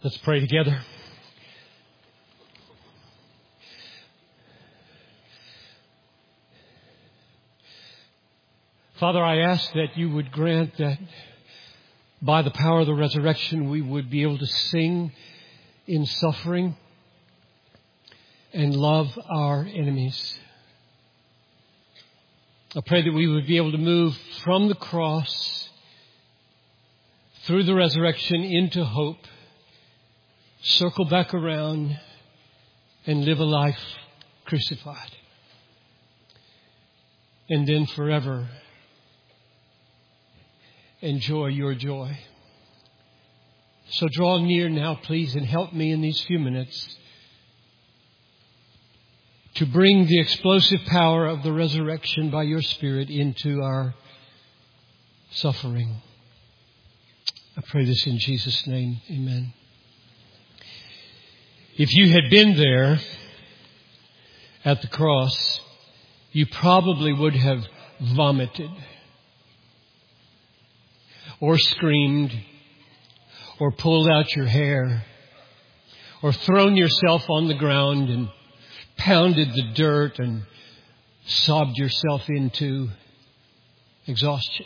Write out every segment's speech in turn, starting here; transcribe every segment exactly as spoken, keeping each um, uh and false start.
Let's pray together. Father, I ask that you would grant that by the power of the resurrection we would be able to sing in suffering and love our enemies. I pray that we would be able to move from the cross through the resurrection into hope, circle back around and live a life crucified. And then forever enjoy your joy. So draw near now, please, and help me in these few minutes to bring the explosive power of the resurrection by your Spirit into our suffering. I pray this in Jesus' name. Amen. If you had been there at the cross, you probably would have vomited or screamed or pulled out your hair or thrown yourself on the ground and pounded the dirt and sobbed yourself into exhaustion.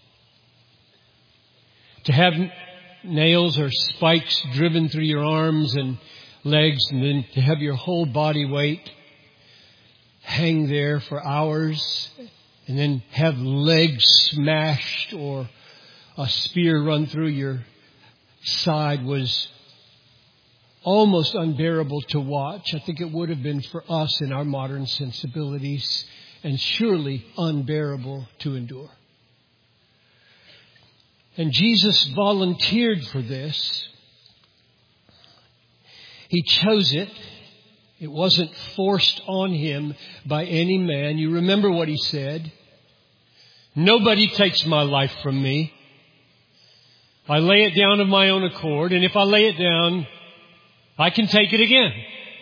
To have nails or spikes driven through your arms and legs, and then to have your whole body weight hang there for hours, and then have legs smashed or a spear run through your side was almost unbearable to watch. I think it would have been for us in our modern sensibilities, and surely unbearable to endure. And Jesus volunteered for this. He chose it. It wasn't forced on him by any man. You remember what he said. Nobody takes my life from me. I lay it down of my own accord, and if I lay it down, I can take it again.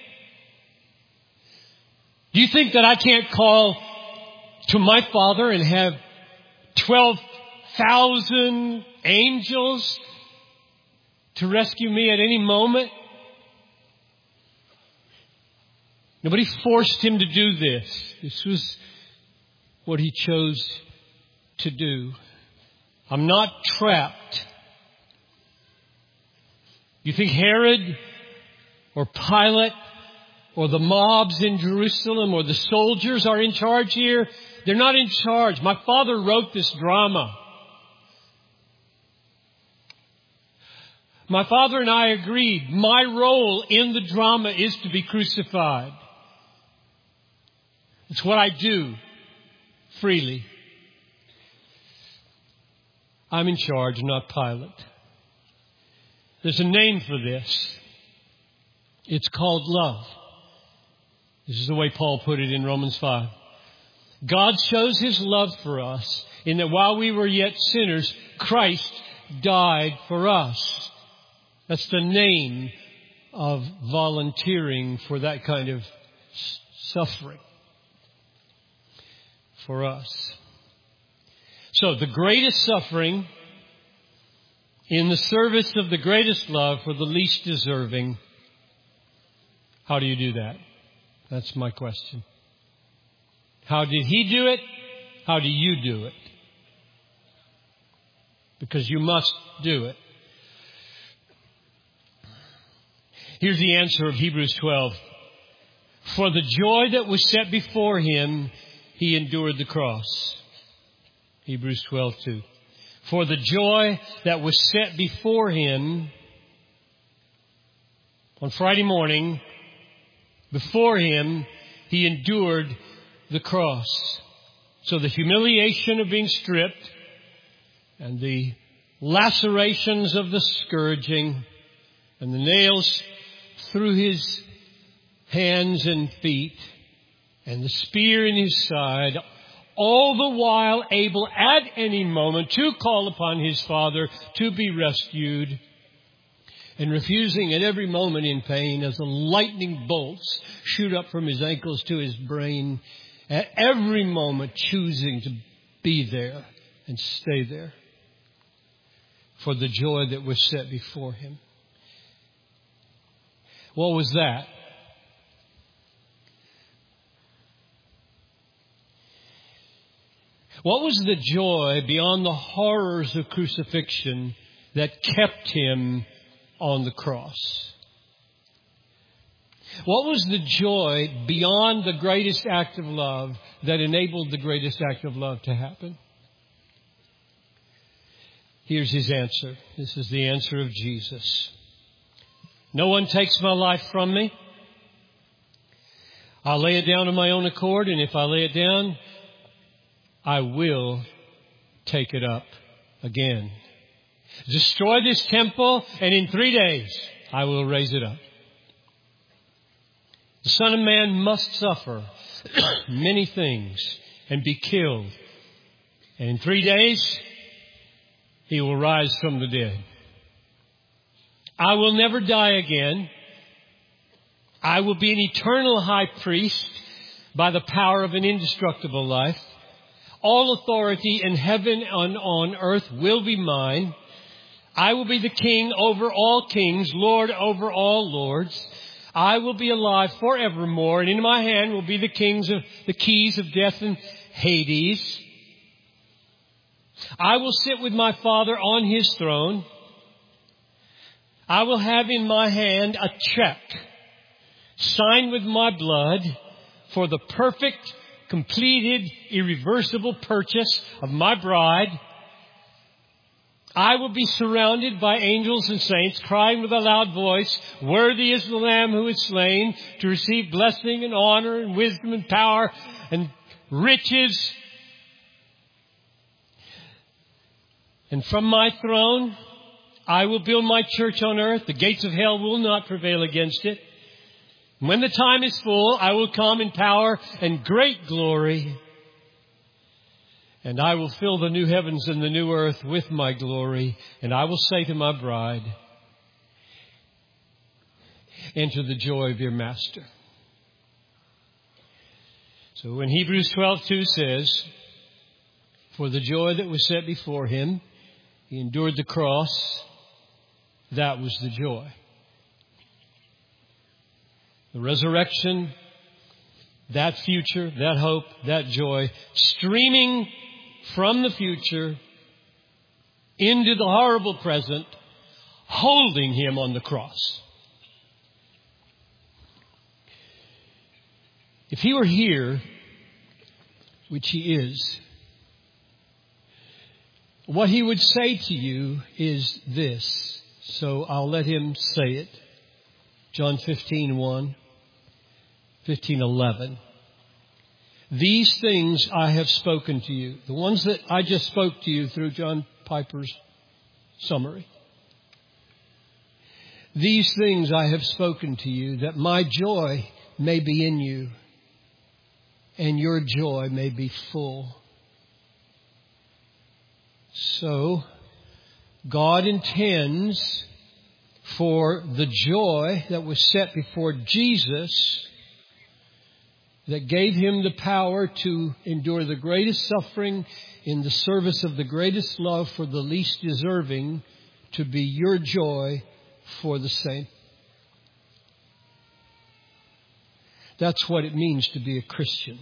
Do you think that I can't call to my Father and have twelve thousand angels to rescue me at any moment? Nobody forced him to do this. This was what he chose to do. I'm not trapped. You think Herod or Pilate or the mobs in Jerusalem or the soldiers are in charge here? They're not in charge. My Father wrote this drama. My Father and I agreed my role in the drama is to be crucified. It's what I do freely. I'm in charge, not Pilate. There's a name for this. It's called love. This is the way Paul put it in Romans five. God shows his love for us in that while we were yet sinners, Christ died for us. That's the name of volunteering for that kind of suffering for us. So the greatest suffering in the service of the greatest love for the least deserving. How do you do that? That's my question. How did he do it? How do you do it? Because you must do it. Here's the answer of Hebrews twelve. For the joy that was set before him, he endured the cross. Hebrews twelve two. For the joy that was set before him on Friday morning, before him, he endured the cross. So the humiliation of being stripped and the lacerations of the scourging and the nails through his hands and feet and the spear in his side, all the while able at any moment to call upon his Father to be rescued, and refusing at every moment in pain as the lightning bolts shoot up from his ankles to his brain, at every moment choosing to be there and stay there for the joy that was set before him. What was that? What was the joy beyond the horrors of crucifixion that kept him on the cross? What was the joy beyond the greatest act of love that enabled the greatest act of love to happen? Here's his answer. This is the answer of Jesus. No one takes my life from me. I'll lay it down on my own accord, and if I lay it down, I will take it up again. Destroy this temple, and in three days I will raise it up. The Son of Man must suffer many things and be killed. And in three days, he will rise from the dead. I will never die again. I will be an eternal high priest by the power of an indestructible life. All authority in heaven and on earth will be mine. I will be the king over all kings, Lord over all lords. I will be alive forevermore, and in my hand will be the kings of the keys of death and Hades. I will sit with my Father on his throne. I will have in my hand a check signed with my blood for the perfect, completed, irreversible purchase of my bride. I will be surrounded by angels and saints, crying with a loud voice, "Worthy is the Lamb who is slain to receive blessing and honor and wisdom and power and riches." And from my throne, I will build my church on earth. The gates of hell will not prevail against it. When the time is full, I will come in power and great glory. And I will fill the new heavens and the new earth with my glory. And I will say to my bride, "Enter the joy of your master." So when Hebrews twelve two says, "For the joy that was set before him, he endured the cross," that was the joy. The resurrection, that future, that hope, that joy, streaming from the future into the horrible present, holding him on the cross. If he were here, which he is, what he would say to you is this. So I'll let him say it. John fifteen one, fifteen eleven. "These things I have spoken to you." The ones that I just spoke to you through John Piper's summary. "These things I have spoken to you, that my joy may be in you, and your joy may be full." So, God intends for the joy that was set before Jesus, that gave him the power to endure the greatest suffering in the service of the greatest love for the least deserving, to be your joy for the same. That's what it means to be a Christian.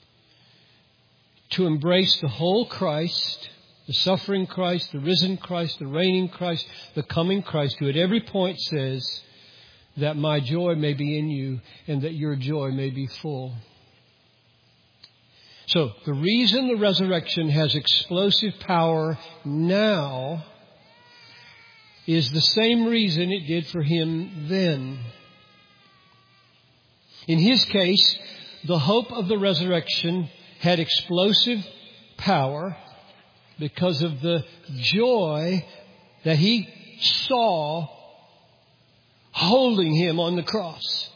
To embrace the whole Christ, the suffering Christ, the risen Christ, the reigning Christ, the coming Christ, who at every point says that my joy may be in you and that your joy may be full. So the reason the resurrection has explosive power now is the same reason it did for him then. In his case, the hope of the resurrection had explosive power because of the joy that he saw holding him on the cross.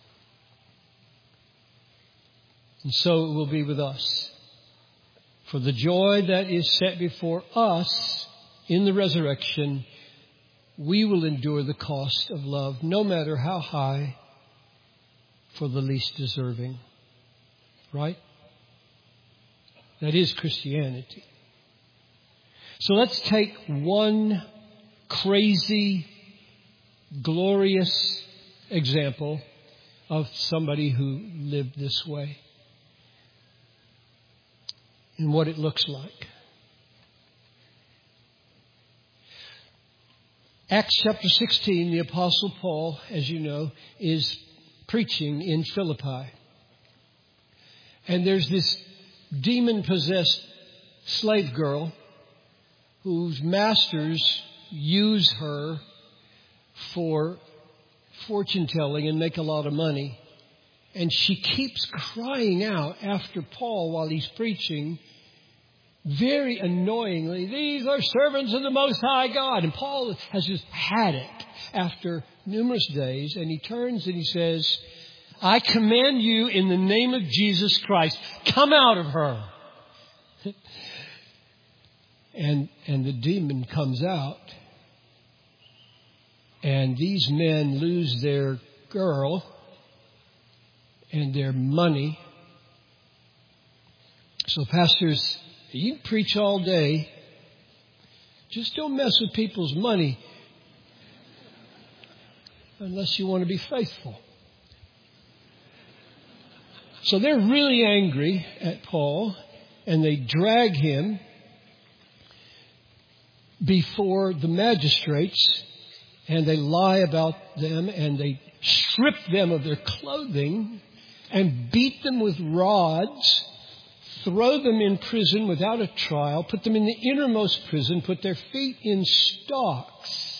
And so it will be with us. For the joy that is set before us in the resurrection, we will endure the cost of love, no matter how high, for the least deserving. Right? That is Christianity. So let's take one crazy, glorious, example of somebody who lived this way and what it looks like. Acts chapter sixteen, the Apostle Paul, as you know, is preaching in Philippi. And there's this demon-possessed slave girl whose masters use her for fortune-telling and make a lot of money. And she keeps crying out after Paul while he's preaching, very annoyingly, "These are servants of the Most High God." And Paul has just had it after numerous days. And he turns and he says, "I command you in the name of Jesus Christ, come out of her." and, and the demon comes out. And these men lose their girl and their money. So pastors, you can preach all day. Just don't mess with people's money unless you want to be faithful. So they're really angry at Paul, and they drag him before the magistrates, and they lie about them, and they strip them of their clothing and beat them with rods, throw them in prison without a trial, put them in the innermost prison, put their feet in stocks.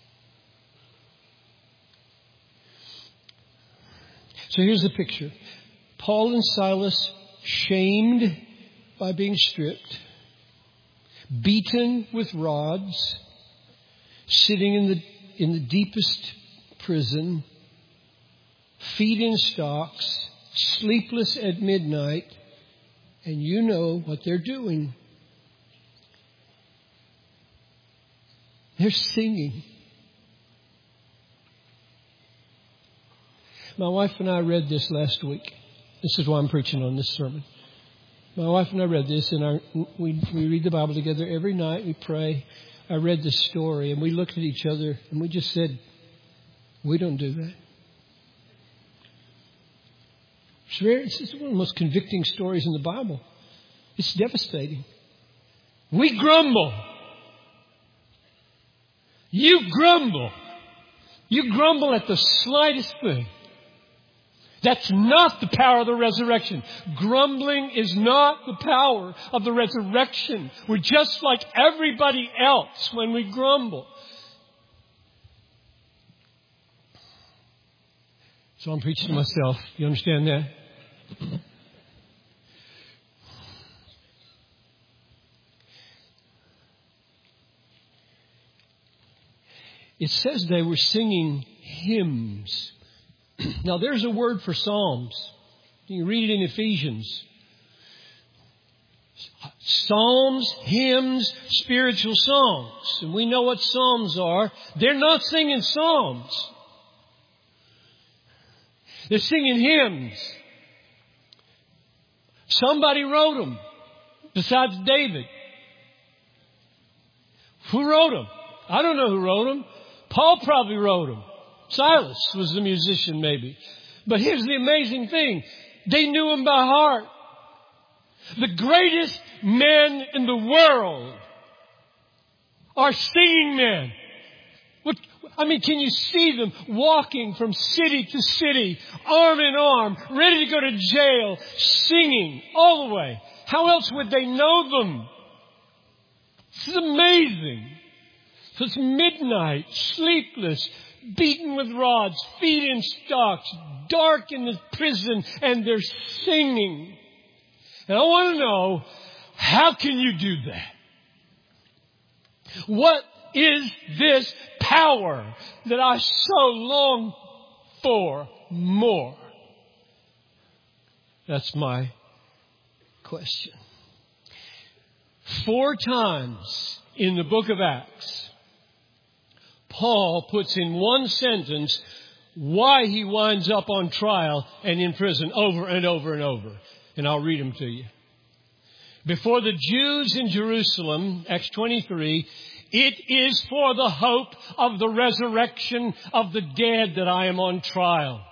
So here's the picture. Paul and Silas shamed by being stripped, beaten with rods, sitting in the in the deepest prison, feet in stocks, sleepless at midnight, and you know what they're doing. They're singing. My wife and I read this last week. This is why I'm preaching on this sermon. My wife and I read this, and our, we we read the Bible together every night. We pray. I read this story, and we looked at each other, and we just said, we don't do that. It's, very, it's one of the most convicting stories in the Bible. It's devastating. We grumble. You grumble. You grumble at the slightest thing. That's not the power of the resurrection. Grumbling is not the power of the resurrection. We're just like everybody else when we grumble. So I'm preaching to myself. You understand that? It says they were singing hymns. Now, there's a word for psalms. You can read it in Ephesians. Psalms, hymns, spiritual songs. And we know what psalms are. They're not singing psalms. They're singing hymns. Somebody wrote them besides David. Who wrote them? I don't know who wrote them. Paul probably wrote them. Silas was the musician maybe. But here's the amazing thing. They knew him by heart. The greatest men in the world are singing men. What, I mean, can you see them walking from city to city, arm in arm, ready to go to jail, singing all the way? How else would they know them? This is amazing. So it's midnight, sleepless, beaten with rods, feet in stocks, dark in the prison, and they're singing. And I want to know, how can you do that? What is this power that I so long for more? That's my question. Four times in the book of Acts, Paul puts in one sentence why he winds up on trial and in prison over and over and over. And I'll read them to you. Before the Jews in Jerusalem, Acts twenty-three, It is for the hope of the resurrection of the dead that I am on trial.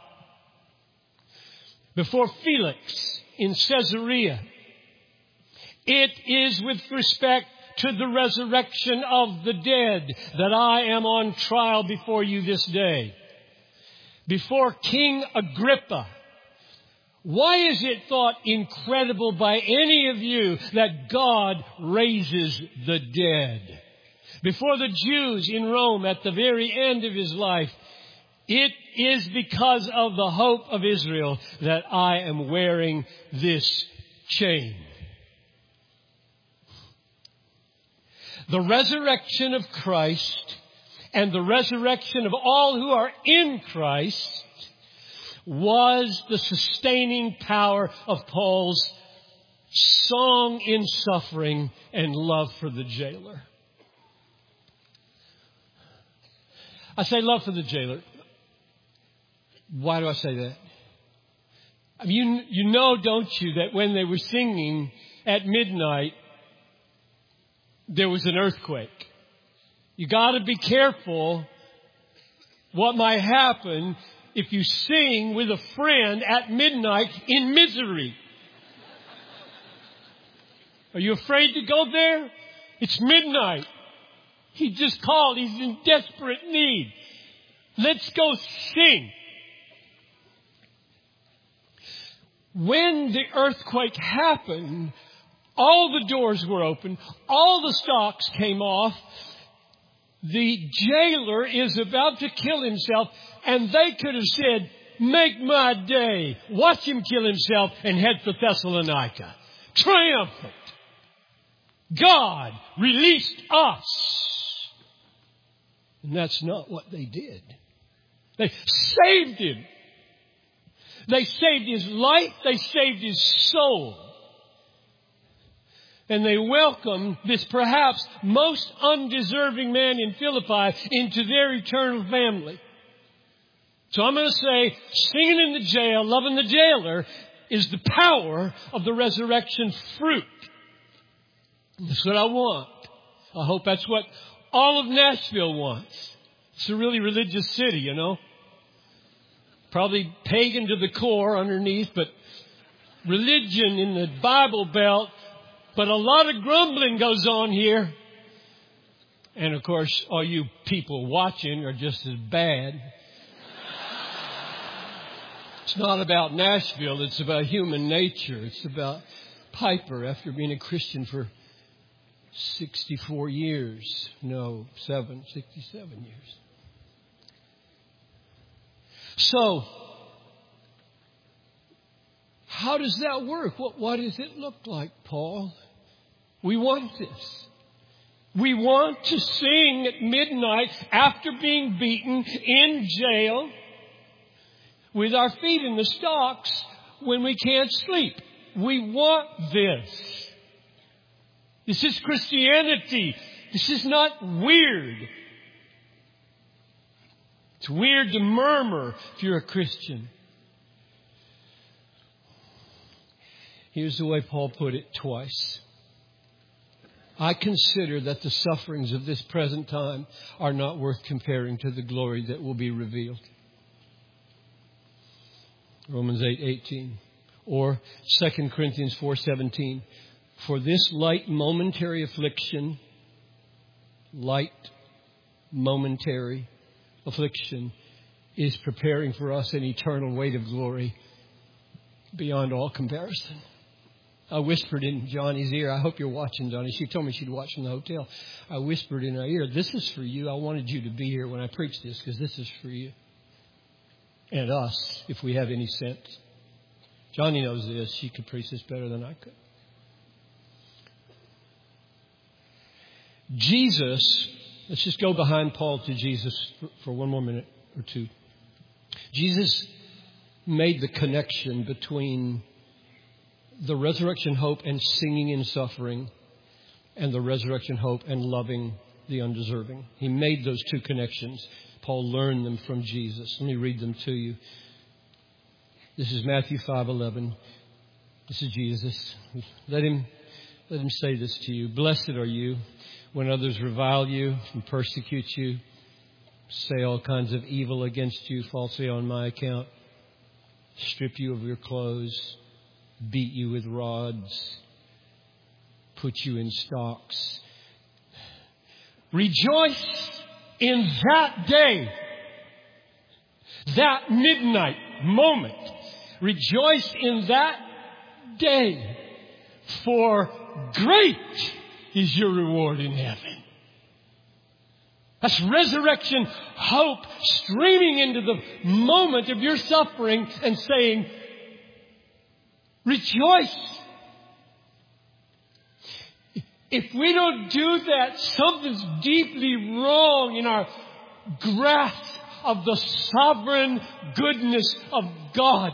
Before Felix in Caesarea, it is with respect to the resurrection of the dead that I am on trial before you this day. Before King Agrippa, why is it thought incredible by any of you that God raises the dead? Before the Jews in Rome at the very end of his life, it is because of the hope of Israel that I am wearing this chain. The resurrection of Christ and the resurrection of all who are in Christ was the sustaining power of Paul's song in suffering and love for the jailer. I say love for the jailer. Why do I say that? I mean, you, you know, don't you, that when they were singing at midnight, there was an earthquake. You got to be careful what might happen if you sing with a friend at midnight in misery. Are you afraid to go there? It's midnight. He just called. He's in desperate need. Let's go sing. When the earthquake happened, all the doors were open. All the stocks came off. The jailer is about to kill himself, and they could have said, make my day. Watch him kill himself and head for Thessalonica. Triumphant. God released us. And that's not what they did. They saved him. They saved his life. They saved his soul. And they welcomed this perhaps most undeserving man in Philippi into their eternal family. So I'm going to say, singing in the jail, loving the jailer, is the power of the resurrection fruit. That's what I want. I hope that's what all of Nashville wants. It's a really religious city, you know. Probably pagan to the core underneath, but religion in the Bible Belt. But a lot of grumbling goes on here. And of course, all you people watching are just as bad. It's not about Nashville. It's about human nature. It's about Piper after being a Christian for sixty-four years. No, seven, sixty-seven years. So, how does that work? What, what does it look like, Paul? We want this. We want to sing at midnight after being beaten in jail with our feet in the stocks when we can't sleep. We want this. This is Christianity. This is not weird. It's weird to murmur if you're a Christian. Here's the way Paul put it twice. I consider that the sufferings of this present time are not worth comparing to the glory that will be revealed. Romans eight eighteen. Or Second Corinthians four seventeen. For this light momentary affliction, light momentary affliction is preparing for us an eternal weight of glory beyond all comparison. I whispered in Johnny's ear. I hope you're watching, Johnny. She told me she'd watch from the hotel. I whispered in her ear, this is for you. I wanted you to be here when I preach this because this is for you. And us, if we have any sense. Johnny knows this. She could preach this better than I could. Jesus, let's just go behind Paul to Jesus for one more minute or two. Jesus made the connection between the resurrection hope and singing in suffering and the resurrection hope and loving the undeserving. He made those two connections. Paul learned them from Jesus. Let me read them to you. This is Matthew five eleven. This is Jesus. Let him, let him say this to you. Blessed are you when others revile you and persecute you, say all kinds of evil against you falsely on my account, strip you of your clothes, beat you with rods, put you in stocks. Rejoice in that day, that midnight moment. Rejoice in that day, for great is your reward in heaven. That's resurrection hope streaming into the moment of your suffering and saying, rejoice. If we don't do that, something's deeply wrong in our grasp of the sovereign goodness of God.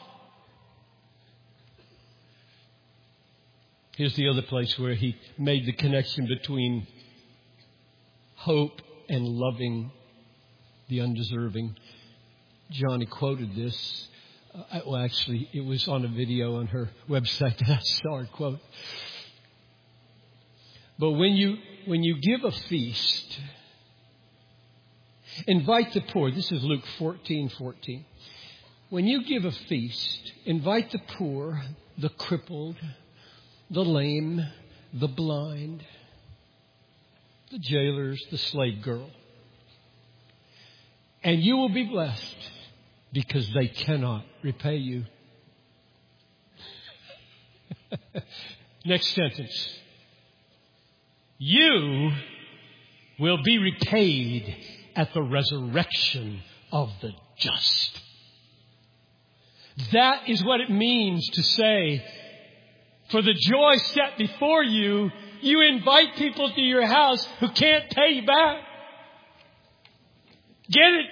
Here's the other place where he made the connection between hope and loving the undeserving. Johnny quoted this. Uh, well, actually, it was on a video on her website that I saw her quote. But when you when you give a feast, invite the poor. This is Luke fourteen fourteen. When you give a feast, invite the poor, the crippled, the lame, the blind, the jailers, the slave girl. And you will be blessed because they cannot repay you. Next sentence. You will be repaid at the resurrection of the just. That is what it means to say, for the joy set before you, you invite people to your house who can't pay you back. Get it?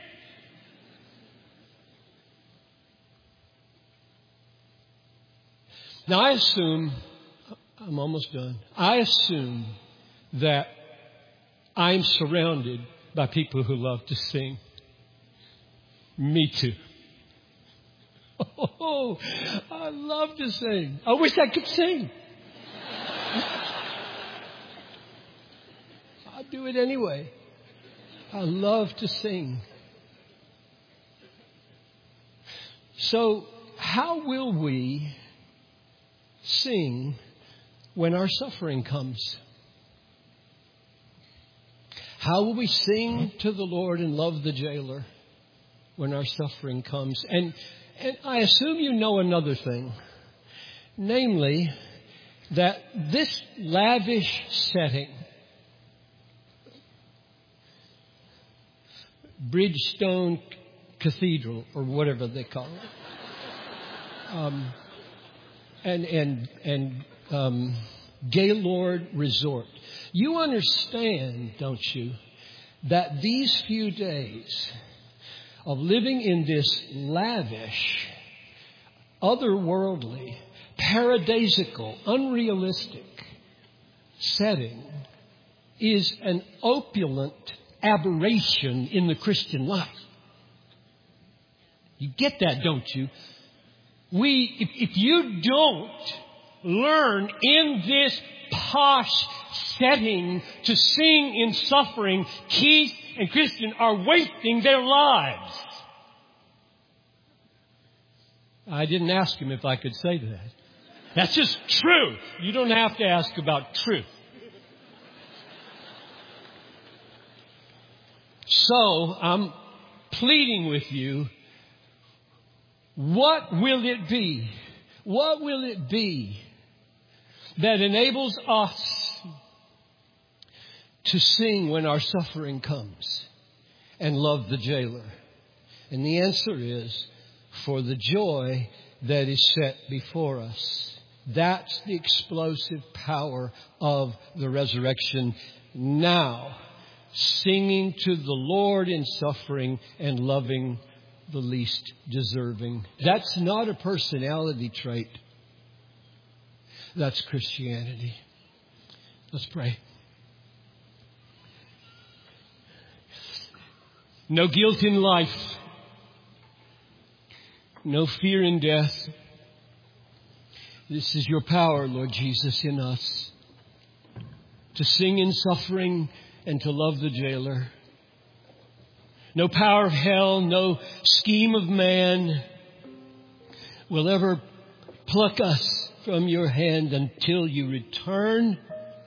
Now I assume, I'm almost done. I assume that I'm surrounded by people who love to sing. Me too. Oh, I love to sing. I wish I could sing. I do it anyway. I love to sing. So, how will we sing when our suffering comes? How will we sing to the Lord and love the jailer when our suffering comes? And, and I assume you know another thing, namely that this lavish setting, Bridgestone Cathedral, or whatever they call it, um, and and and um, Gaylord Resort. You understand, don't you, that these few days of living in this lavish, otherworldly, paradisical, unrealistic setting is an opulent aberration in the Christian life. You get that, don't you? We, if, if you don't learn in this posh setting to sing in suffering, Keith and Kristen are wasting their lives. I didn't ask him if I could say that. That's just truth. You don't have to ask about truth. So I'm pleading with you, what will it be? What will it be that enables us to sing when our suffering comes and love the jailer? And the answer is, for the joy that is set before us. That's the explosive power of the resurrection. Now, singing to the Lord in suffering and loving the least deserving. That's not a personality trait. That's Christianity. Let's pray. No guilt in life. No fear in death. This is your power, Lord Jesus, in us. to sing in suffering and to love the jailer. No power of hell, no scheme of man will ever pluck us from your hand until you return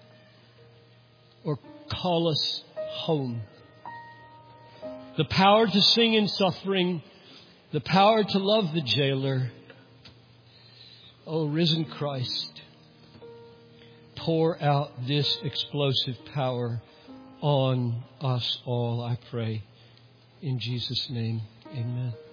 or call us home. The power to sing in suffering, the power to love the jailer. Oh, risen Christ, pour out this explosive power on us all, I pray. In Jesus' name, amen.